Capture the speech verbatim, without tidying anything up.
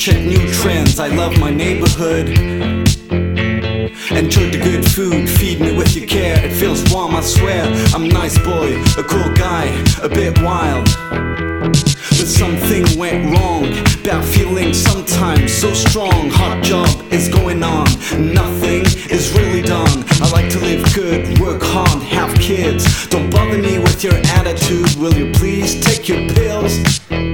check new trends. I love my neighborhood. Enjoy the good food, feed me with your care. It feels warm, I swear. I'm a nice boy, a cool guy, a bit wild. But something went wrong, bad feeling sometimes so strong. Hard job is going on, nothing is really done. I like to live good, work hard, have kids. Don't bother me with your attitude, will you please take your pills?